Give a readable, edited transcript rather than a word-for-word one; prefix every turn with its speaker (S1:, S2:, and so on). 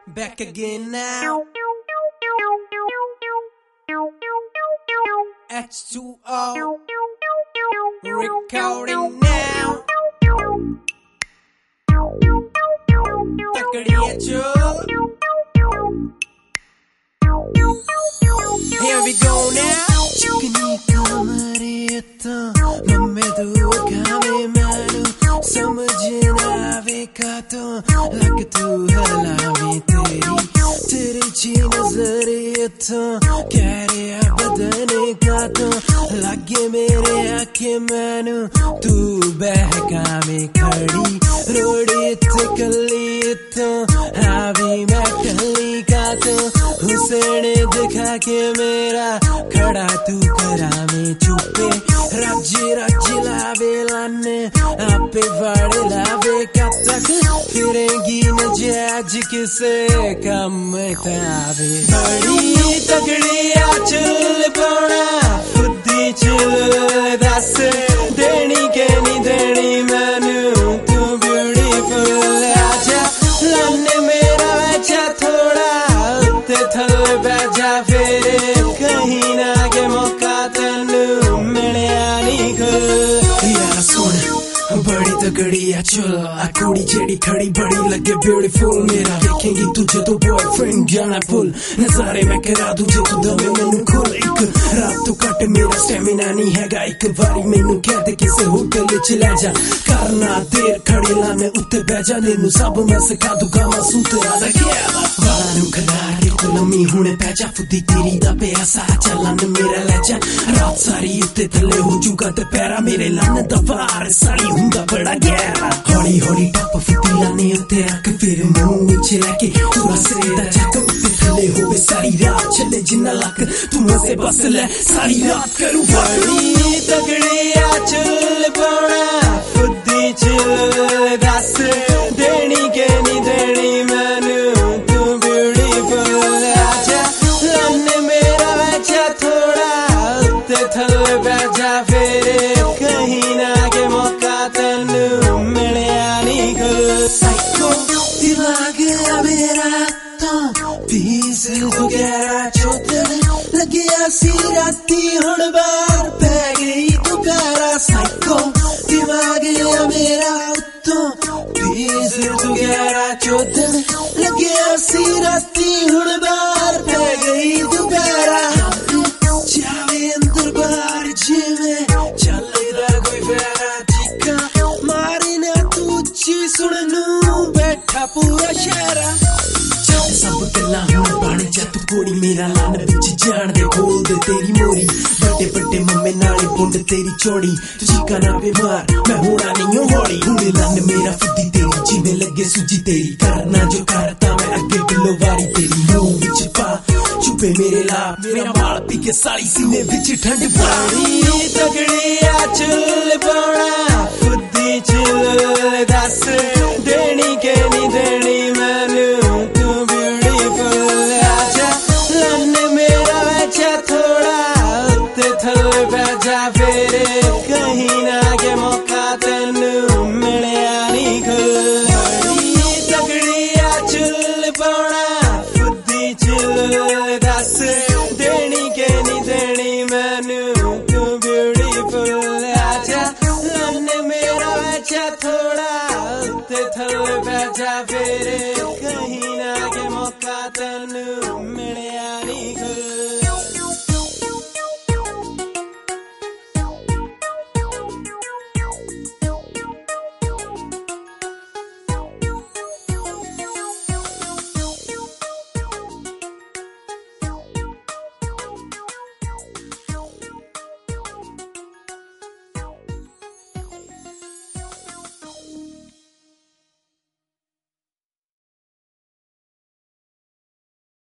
S1: Back again now. H2O. Recording now. तकड़िया चो. Here we go now. चिकनी कमरे तो मम्मे तू खामे मारू समझ ना आवे का तो लग तू हलावे तेरी ची नजरे तो कह रहे बदने का तो लगे मेरे आंखें मानू तू बहका में खड़ी रोड़ी कली तो हावी मैं कली का तो हुसैन दिखा के मेरा खड़ा तू करा में चुपे राज्य लावे लाने आपे वाड़े लावे का तक फिरेंगी न जज किसे कम तावे बड़ी तगड़ी आचल पौड़ा बुद्धि चल दस देनी के नहीं देनी मानू तू ब्यूटीफुल आजा लाने मेरा बच्चा थोड़ा उत्ते थल बैजा फिर कहीं ना के मौका तनु मिले आनी को यार सुन बड़ी तगड़ी आचल आ कुड़ी जेड़ी खड़ी बड़ी लगे ब्यूटीफुल मेरा देखेंगी तुझे तो बॉयफ्रेंड जाना फुल नजारे में करा तुझे तो दमे मैनू खोल एक रात तो कट मेरा स्टेमिना नहीं हैगा एक बारी मैनू कह दे किसे होटल च ले जा करना देर खड़ी लाने उत्ते बह जा नैनू सब मैं सिखा दूंगा मासूम तेरा दा वानू खदार को लम्मी हुणे पैजा फुद्दी तेरी दा प्यासा चलन मेरा लेजा रात सारी उत्ते थले हो जूगा ते पैरा मेरे लन दा वार सारी हुंदा बड़ा गहरा हौली हौली टप फुद्दी लाने उत्ते अक फिर मुंह विच लेके तू सिरे दा चक उत्ते थले होवे सारी रात चले जिन्ना लक तू मजे बस ले सारी रात करूं बड़ी तगड़ी आचल पौड़ा फुद्दी चल दस देनी के नहीं देनी मानू तू ब्यूटीफुल आजा लाने मेरा बच्चा थोड़ा उत्ते थल बैजा फिर कहीं ना के मौका तनु मिले आनी को साइको दिमाग मेरा तो पीस वगैरह चोदन लगे सी राती हुण बार पै गई दोपहरा साइको दिमाग मेरा तो पीस वगैरह चोदन लगे सी राती हुण बार पै गई दोपहरा जावे अंदर बाहर जिवें चलदा कोई फेरा चीका मारी ना तू ची सुननू बैठा पूरा शहरा सब गल्ला हुण बन जा तू कोड़ी मेरा लन विच जान दे बोल दे तेरी मोरी बड़े बड़े मम्मे नाले बुंड तेरी चौड़ी तू चीका ना बीमार मैं होना नहीं हौली हुणे लन मेरा फुद्दी तेरी जिवें लगे सूजी तेरी करना जो करता मैं अगे बिलो वारी तेरी मुंह विच पा चुपे मेरे ला मेरा माल पी के साली सीने विच ठंड बड़ी तगड़ी आचल पौड़ा फुद्दी चल दस देनी के नहीं देनी मानू फिर कहीं ना के मौका तनु मिले आनी को बड़ी तगड़ी आचल पौड़ा फुद्दी चल दस देनी के नहीं देनी मानू तू ब्यूटीफुल आजा लाने मेरा बच्चा थोड़ा उत्ते थल बैजा फिर कहीं ना के मौका तनु